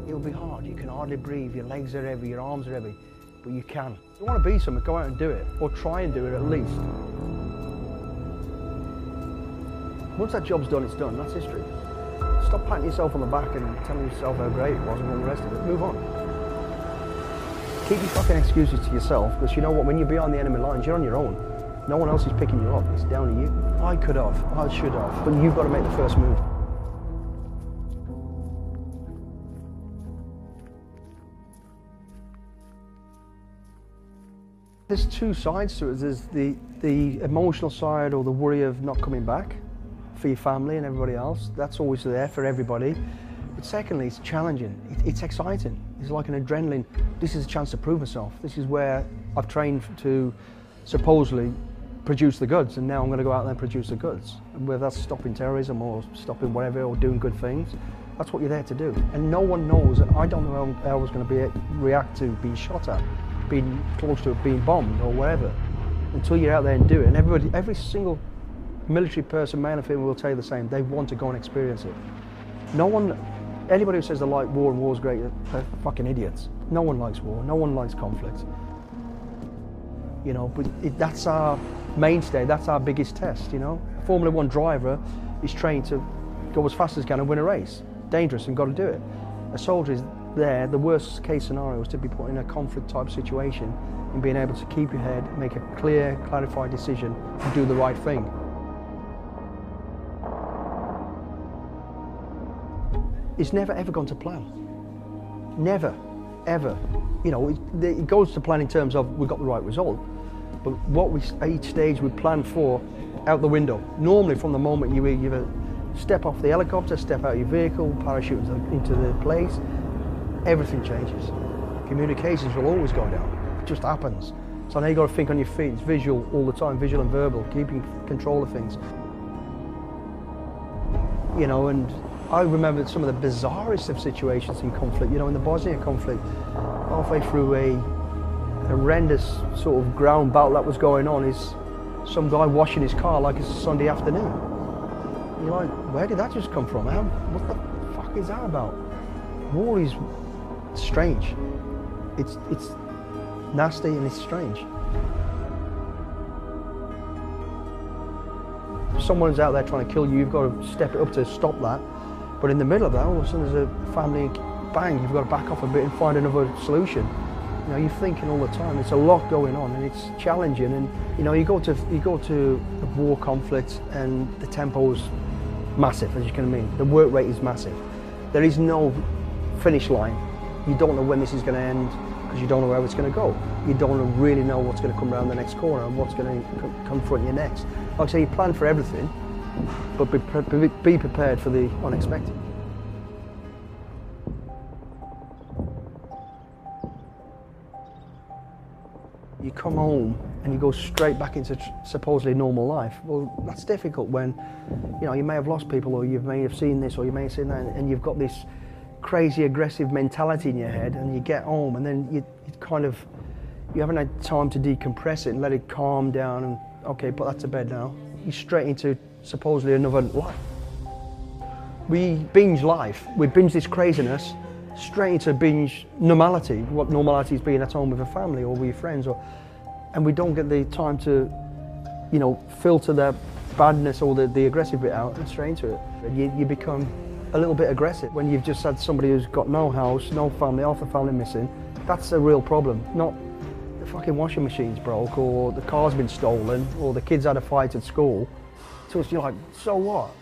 It'll be hard, you can hardly breathe, your legs are heavy, your arms are heavy, but you can. If you want to be something, go out and do it, or try and do it at least. Once that job's done, it's done, that's history. Stop patting yourself on the back and telling yourself how great it was and all the rest of it. Move on. Keep your fucking excuses to yourself, because you know what, when you're behind the enemy lines, you're on your own. No one else is picking you up, it's down to you. I could have, I should have, but you've got to make the first move. There's two sides to it. There's the emotional side, or the worry of not coming back for your family and everybody else. That's always there for everybody. But secondly, it's challenging. It's exciting. It's like an adrenaline. This is a chance to prove myself. This is where I've trained to supposedly produce the goods, and now I'm going to go out there and produce the goods. And whether that's stopping terrorism or stopping whatever, or doing good things, that's what you're there to do. And no one knows. I don't know how I was going to react to being shot at, being close to it, being bombed or whatever, until you're out there and do it. And every single military person, male and female, will tell you the same. They want to go and experience it. Anybody who says they like war and war's great, they're fucking idiots. No one likes war, no one likes conflict. You know, but that's our mainstay, that's our biggest test, you know. A Formula 1 driver is trained to go as fast as he can and win a race. Dangerous and got to do it. A soldier is there, the worst case scenario is to be put in a conflict type situation and being able to keep your head, make a clear, clarified decision and do the right thing. It's never ever gone to plan. Never, ever. You know, it goes to plan in terms of we got the right result, but what at each stage we plan for, out the window. Normally from the moment you either step off the helicopter, step out of your vehicle, parachute into the place, everything changes. Communications will always go down. It just happens. So now you've got to think on your feet. It's visual all the time, visual and verbal, keeping control of things. You know, and I remember some of the bizarrest of situations in conflict. You know, in the Bosnia conflict, halfway through a horrendous sort of ground battle that was going on, is some guy washing his car like it's a Sunday afternoon. And you're like, where did that just come from? What the fuck is that about? War is strange. It's nasty and it's strange. If someone's out there trying to kill you, you've got to step it up to stop that. But in the middle of that, all of a sudden there's a family, bang, you've got to back off a bit and find another solution. You know, you're thinking all the time. It's a lot going on, and it's challenging. And you know, you go to a war conflict, and the tempo's massive, as you can imagine. The work rate is massive. There is no finish line. You don't know when this is going to end, because you don't know where it's going to go. You don't really know what's going to come around the next corner and what's going to confront you next. Like I say, you plan for everything, but be prepared for the unexpected. You come home and you go straight back into supposedly normal life. Well, that's difficult when, you know, you may have lost people, or you may have seen this, or you may have seen that, and you've got this crazy aggressive mentality in your head, and you get home and then you haven't had time to decompress it and let it calm down and, okay, put that to bed now. You're straight into supposedly another life. We binge life, we binge this craziness straight into binge normality, what normality is being at home with a family or with your friends, and we don't get the time to, you know, filter the badness or the aggressive bit out and straight into it. And you become a little bit aggressive when you've just had somebody who's got no house, no family, half the family missing. That's a real problem, not the fucking washing machine's broke, or the car's been stolen, or the kids had a fight at school. So you're like, so what?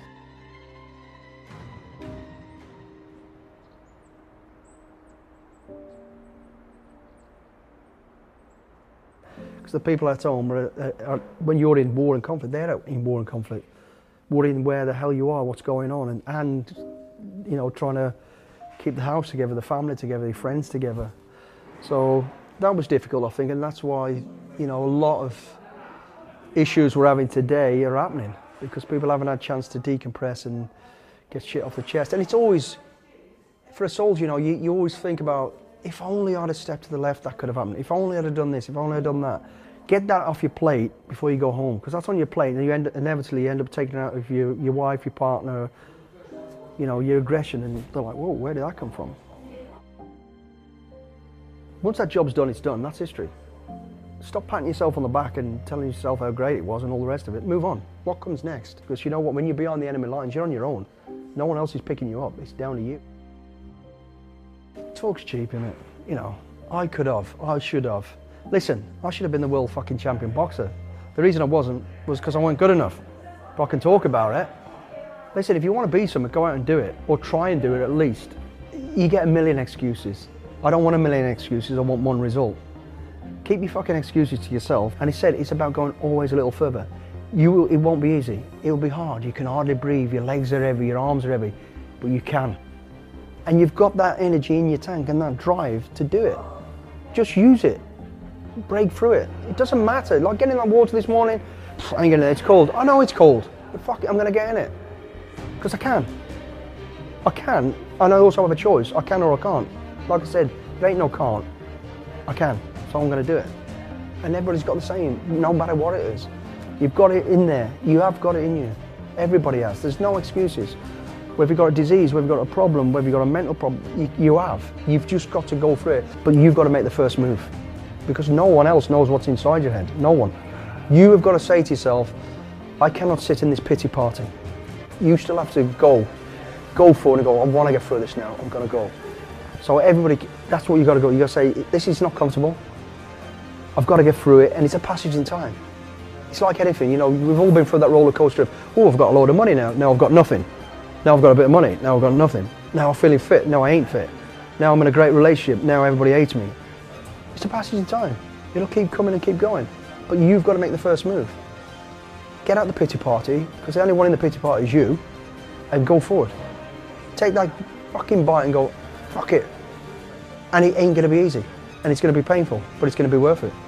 Because the people at home are, when you're in war and conflict, they're out in war and conflict, worrying where the hell you are, what's going on, and you know, trying to keep the house together, the family together, your friends together. So that was difficult, I think, and that's why, you know, a lot of issues we're having today are happening, because people haven't had a chance to decompress and get shit off the chest. And it's always, for a soldier, you know, you always think about, if only I'd have stepped to the left, that could have happened. If only I'd have done this, if only I'd done that. Get that off your plate before you go home, because that's on your plate, and you inevitably end up taking it out of your wife, your partner, you know, your aggression, and they're like, whoa, where did that come from? Once that job's done, it's done. That's history. Stop patting yourself on the back and telling yourself how great it was and all the rest of it. Move on. What comes next? Because you know what? When you're behind the enemy lines, you're on your own. No one else is picking you up. It's down to you. Talk's cheap, innit? You know, I could have. I should have. Listen, I should have been the world fucking champion boxer. The reason I wasn't was because I wasn't good enough. But I can talk about it. Listen, if you want to be something, go out and do it. Or try and do it at least. You get a million excuses. I don't want a million excuses. I want one result. Keep your fucking excuses to yourself. And he said it's about going always a little further. It won't be easy. It will be hard. You can hardly breathe. Your legs are heavy. Your arms are heavy. But you can. And you've got that energy in your tank and that drive to do it. Just use it. Break through it. It doesn't matter. Like getting in that water this morning, I ain't gonna, it's cold. I know it's cold. But fuck it, I'm gonna get in it. Because I can. I can. And I also have a choice. I can or I can't. Like I said, there ain't no can't. I can. So I'm going to do it. And everybody's got the same, no matter what it is. You've got it in there. You have got it in you. Everybody has. There's no excuses. Whether you've got a disease, whether you've got a problem, whether you've got a mental problem, you have. You've just got to go through it. But you've got to make the first move. Because no one else knows what's inside your head. No one. You have got to say to yourself, I cannot sit in this pity party. You still have to go for it and go, I want to get through this now. I'm going to go. So everybody, that's what you've got to go. You've got to say, this is not comfortable. I've got to get through it, and it's a passage in time. It's like anything, you know, we've all been through that roller coaster of, oh, I've got a load of money now, now I've got nothing. Now I've got a bit of money, now I've got nothing. Now I'm feeling fit, now I ain't fit. Now I'm in a great relationship, now everybody hates me. It's a passage in time. It'll keep coming and keep going. But you've got to make the first move. Get out the pity party, because the only one in the pity party is you, and go forward. Take that fucking bite and go, fuck it. And it ain't going to be easy. And it's going to be painful, but it's going to be worth it.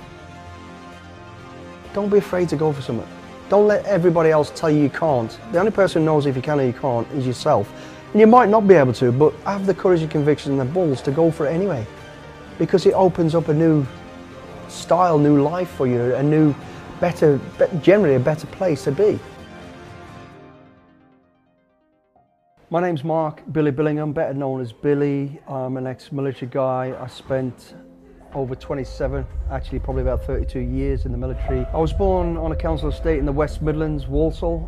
Don't be afraid to go for something. Don't let everybody else tell you you can't. The only person who knows if you can or you can't is yourself. And you might not be able to, but have the courage and conviction and the balls to go for it anyway. Because it opens up a new style, new life for you, a new, better, generally a better place to be. My name's Mark Billy Billingham, better known as Billy. I'm an ex-military guy. I spent over 27, actually probably about 32 years in the military. I was born on a council estate in the West Midlands, Walsall,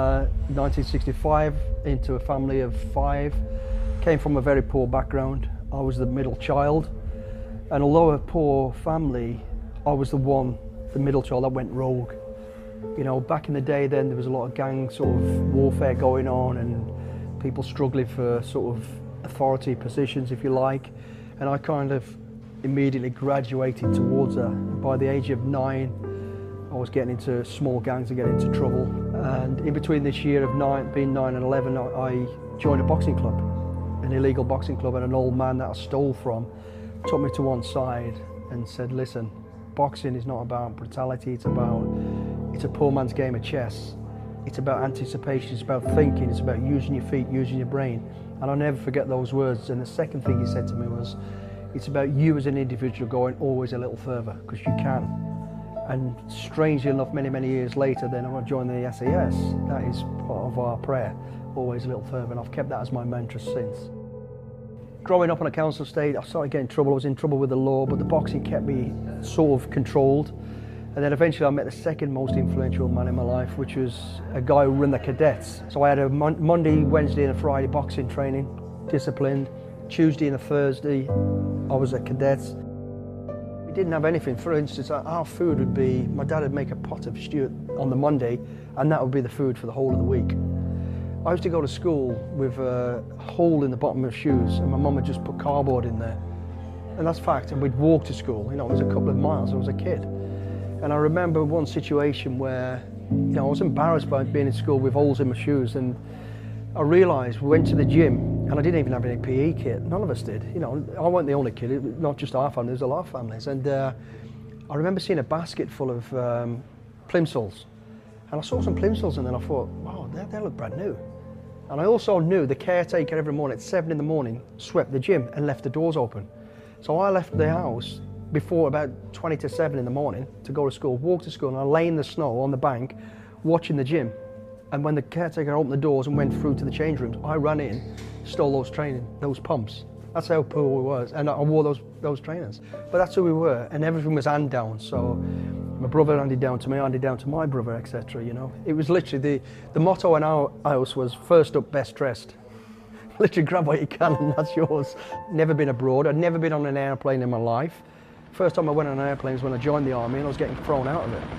1965, into a family of 5. Came from a very poor background. I was the middle child, and although a poor family, I was the middle child that went rogue. You know, back in the day then, there was a lot of gang sort of warfare going on and people struggling for sort of authority positions, if you like, and I kind of immediately graduated towards that. By the age of 9, I was getting into small gangs and getting into trouble. And in between this year of being 9 and 11, I joined a boxing club, an illegal boxing club, and an old man that I stole from took me to one side and said, listen, boxing is not about brutality, it's a poor man's game of chess. It's about anticipation, it's about thinking, it's about using your feet, using your brain. And I'll never forget those words. And the second thing he said to me was, it's about you as an individual going always a little further, because you can. And strangely enough, many, many years later, then I joined the SAS. That is part of our prayer, always a little further, and I've kept that as my mantra since. Growing up on a council estate, I started getting in trouble. I was in trouble with the law, but the boxing kept me sort of controlled. And then eventually I met the second most influential man in my life, which was a guy who ran the cadets. So I had a Monday, Wednesday and a Friday boxing training, disciplined. Tuesday and a Thursday, I was at cadets. We didn't have anything. For instance, our food would be, my dad would make a pot of stew on the Monday, and that would be the food for the whole of the week. I used to go to school with a hole in the bottom of shoes, and my mum would just put cardboard in there. And that's fact, and we'd walk to school. You know, it was a couple of miles, I was a kid. And I remember one situation where, you know, I was embarrassed by being in school with holes in my shoes, and I realised we went to the gym, and I didn't even have any PE kit. None of us did. You know, I wasn't the only kid, not just our family, there's a lot of families. And I remember seeing a basket full of plimsolls. And I saw some plimsolls, and then I thought, wow, they look brand new. And I also knew the caretaker every morning at 7 in the morning swept the gym and left the doors open. So I left the house before about 20 to 7 in the morning to go to school, walk to school, and I lay in the snow on the bank watching the gym. And when the caretaker opened the doors and went through to the change rooms, I ran in, stole those pumps. That's how poor we was, and I wore those trainers. But that's who we were, and everything was hand down. So my brother handed down to me, I handed down to my brother, etc. You know, it was literally the motto in our house was first up, best dressed. Literally grab what you can and that's yours. Never been abroad. I'd never been on an airplane in my life. First time I went on an airplane was when I joined the army, and I was getting thrown out of it.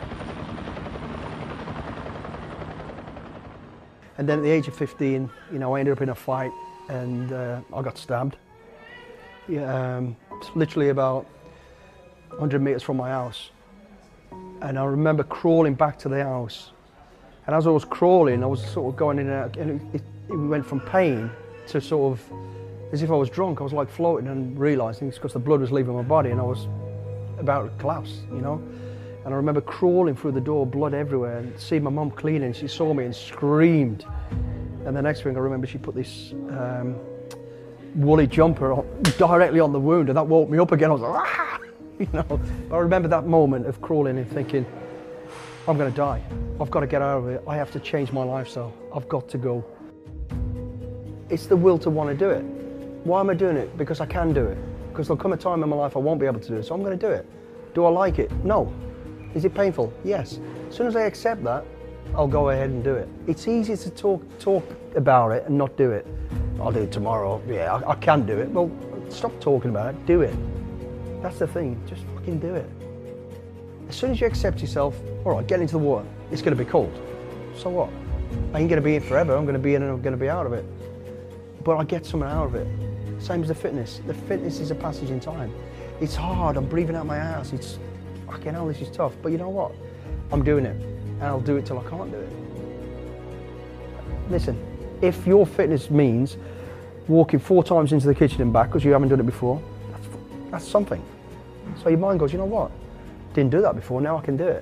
And then at the age of 15, you know, I ended up in a fight, and I got stabbed. Yeah, literally about 100 meters from my house. And I remember crawling back to the house. And as I was crawling, I was sort of going in and out, and it went from pain to sort of, as if I was drunk. I was like floating and realising it's because the blood was leaving my body and I was about to collapse, you know. And I remember crawling through the door, blood everywhere, and see my mum cleaning. She saw me and screamed. And the next thing I remember, she put this woolly jumper directly on the wound, and that woke me up again. I was like, ah! You know. But I remember that moment of crawling and thinking, I'm going to die. I've got to get out of it. I have to change my lifestyle. I've got to go. It's the will to want to do it. Why am I doing it? Because I can do it. Because there'll come a time in my life I won't be able to do it, so I'm going to do it. Do I like it? No. Is it painful? Yes. As soon as I accept that, I'll go ahead and do it. It's easy to talk about it and not do it. I'll do it tomorrow. Yeah, I can do it. Well, stop talking about it. Do it. That's the thing. Just fucking do it. As soon as you accept yourself, all right, get into the water. It's going to be cold. So what? I ain't going to be in forever. I'm going to be in and I'm going to be out of it. But I get something out of it. Same as the fitness. The fitness is a passage in time. It's hard. I'm breathing out my ass. It's fucking hell, this is tough. But you know what? I'm doing it. And I'll do it till I can't do it. Listen, if your fitness means walking 4 times into the kitchen and back because you haven't done it before, that's something. So your mind goes, you know what? Didn't do that before, now I can do it.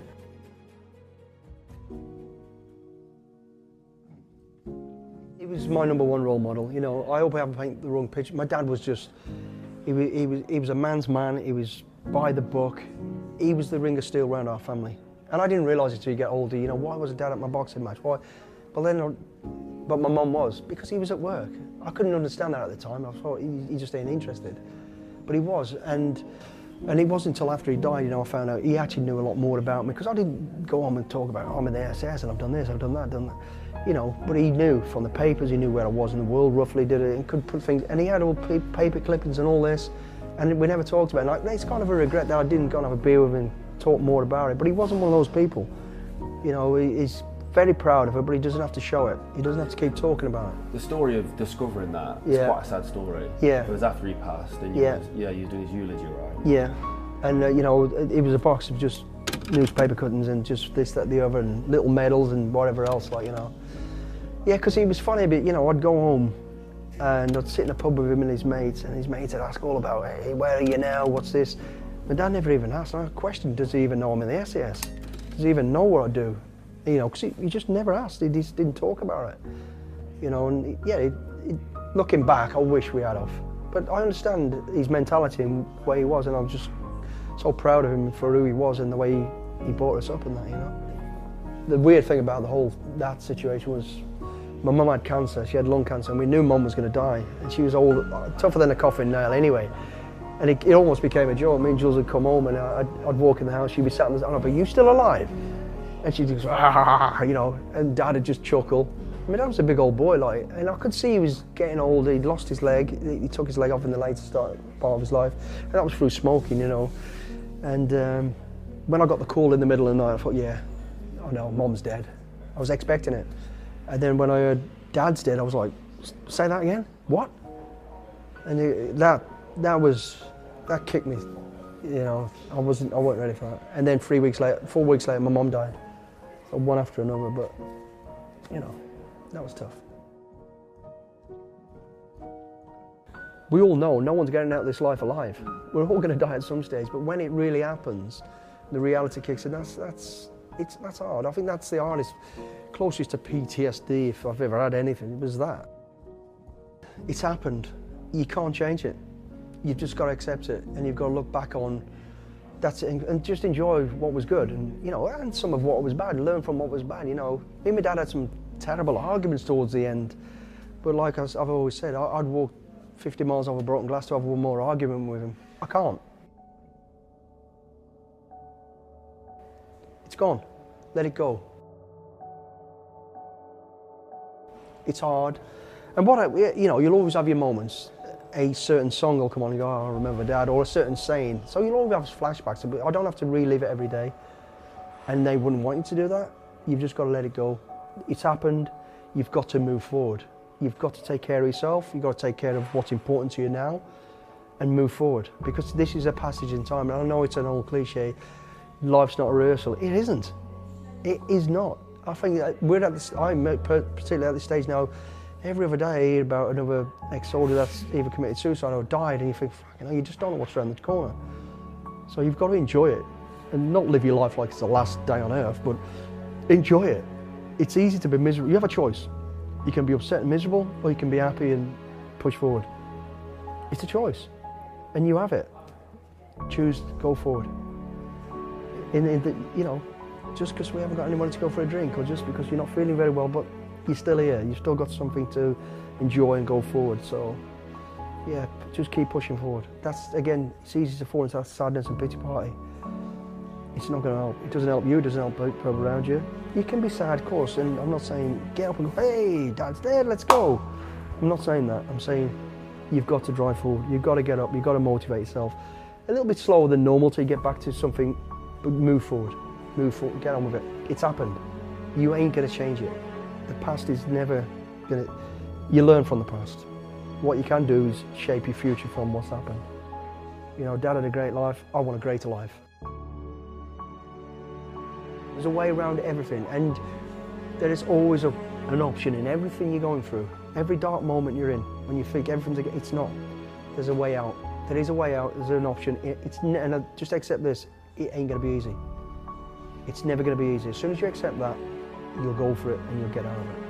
He was my #1 role model. You know, I hope I haven't painted the wrong picture. My dad was just, he was a man's man. He was by the book. He was the ring of steel around our family. And I didn't realise it until you get older, you know, why was Dad at my boxing match? Why? But my mum was, because he was at work. I couldn't understand that at the time. I thought he just ain't interested. But he was, and it wasn't until after he died, you know, I found out he actually knew a lot more about me, because I didn't go on and talk about, I'm in the SS and I've done this, I've done that, I've done that. You know, but he knew from the papers, he knew where I was in the world, roughly did it, and could put things, and he had all paper clippings and all this, and we never talked about it. Like, it's kind of a regret that I didn't go and have a beer with him, talk more about it, but he wasn't one of those people. You know, he's very proud of it, but he doesn't have to show it. He doesn't have to keep talking about it. The story of discovering that is quite a sad story. Yeah. It was after he passed, and you're doing his eulogy, right? Yeah, and you know, it was a box of just newspaper cuttings and just this, that, the other, and little medals and whatever else, like, you know. Yeah, because he was funny, but you know, I'd go home and I'd sit in a pub with him and his mates would ask all about, hey, where are you now? What's this? My dad never even asked. And I questioned, does he even know I'm in the SAS? Does he even know what I do? You know, because he just never asked. He just didn't talk about it. You know, and looking back, I wish we had off. But I understand his mentality and where he was, and I'm just so proud of him for who he was and the way he brought us up and that, you know. The weird thing about that situation was, my mum had cancer. She had lung cancer, and we knew Mum was going to die. And she was old, tougher than a coffin nail anyway. And it almost became a joke. Me and Jules would come home, and I'd walk in the house. She'd be sat in the, but you still alive? And she'd just, ah, you know, and Dad would just chuckle. I mean, Dad was a big old boy, like, and I could see he was getting old. He'd lost his leg. He took his leg off in the later part of his life. And that was through smoking, you know. And when I got the call in the middle of the night, I thought, yeah, oh no, Mum's dead. I was expecting it. And then when I heard Dad's dead, I was like, say that again? What? And that kicked me. You know, I wasn't ready for that. And then 4 weeks later, my mum died. So one after another, but you know, that was tough. We all know no one's getting out of this life alive. We're all going to die at some stage, but when it really happens, the reality kicks in. That's hard. I think that's the hardest, closest to PTSD if I've ever had anything. It was that. It's happened. You can't change it. You've just got to accept it, and you've got to look back on that's it, and just enjoy what was good, and you know, and some of what was bad, learn from what was bad. You know, me and my dad had some terrible arguments towards the end, but like I've always said, I'd walk 50 miles over broken glass to have one more argument with him. I can't. It's gone. Let it go. It's hard. And you'll always have your moments. A certain song will come on and go, oh, I remember Dad, or a certain saying. So you'll always have flashbacks. I don't have to relive it every day. And they wouldn't want you to do that. You've just got to let it go. It's happened. You've got to move forward. You've got to take care of yourself. You've got to take care of what's important to you now and move forward. Because this is a passage in time. And I know it's an old cliche, life's not a rehearsal. It isn't. It is not. I think we're at this, I'm particularly at this stage now, every other day I hear about another ex-soldier that's either committed suicide or died, and you think, you just don't know what's around the corner. So you've got to enjoy it and not live your life like it's the last day on earth, but enjoy it. It's easy to be miserable. You have a choice. You can be upset and miserable, or you can be happy and push forward. It's a choice, and you have it. Choose, go forward. Just because we haven't got any money to go for a drink, or just because you're not feeling very well, but you're still here. You've still got something to enjoy and go forward. So, yeah, just keep pushing forward. That's, again, it's easy to fall into that sadness and pity party. It's not going to help. It doesn't help you, it doesn't help people around you. You can be sad, of course, and I'm not saying get up and go, hey, Dad's dead, let's go. I'm not saying that. I'm saying you've got to drive forward. You've got to get up. You've got to motivate yourself. A little bit slower than normal till you get back to something, but move forward. Move forward, get on with it. It's happened. You ain't going to change it. The past is never going to... You learn from the past. What you can do is shape your future from what's happened. Dad had a great life. I want a greater life. There's a way around everything, and there is always an option in everything you're going through. Every dark moment you're in, when you think everything's... It's not. There's a way out. There is a way out. There's an option. And just accept this. It ain't going to be easy. It's never going to be easy. As soon as you accept that, you'll go for it and you'll get out of it.